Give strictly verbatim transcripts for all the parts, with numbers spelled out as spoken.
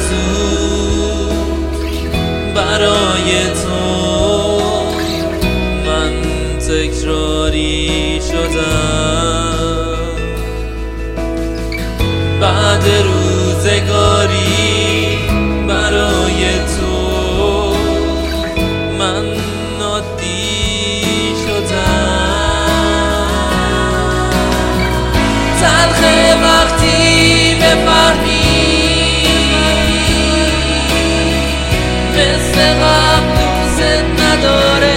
زود برای تو من تکراری شدم. بعد روزگاری برای تو من عادی شدم. تلخه وقتی بفهمی مثل قبل دوست نداره،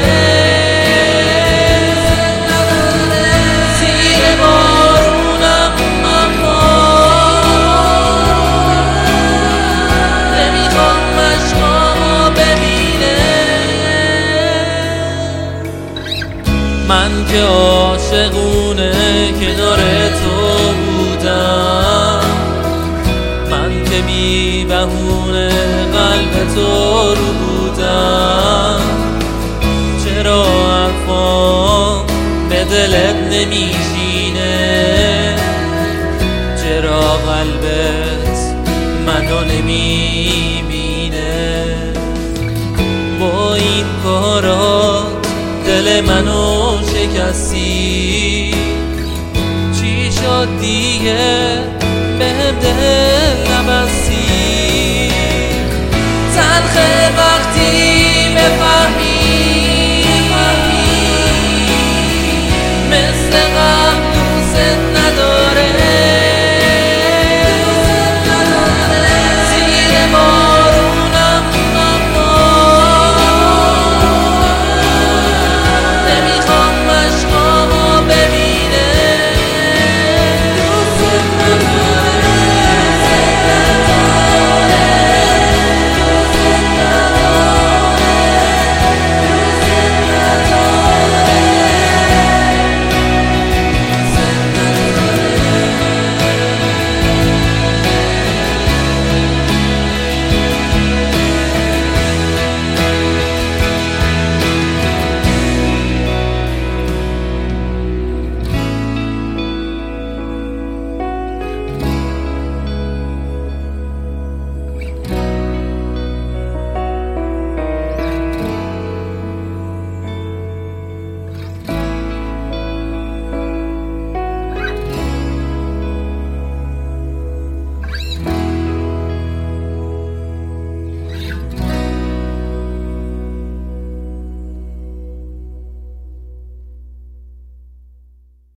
زیر بارونم اما نمیخوام عشقامو ببینه. من که عاشقونه کنار تو بودم، من که بی بهونه قلب تو رو بودم. چرا حرفام به دلت نمیشینه؟ چرا قلبت منو نمیبینه؟ با این کارات دل منو شکستی، چی شد دیگه بهم دل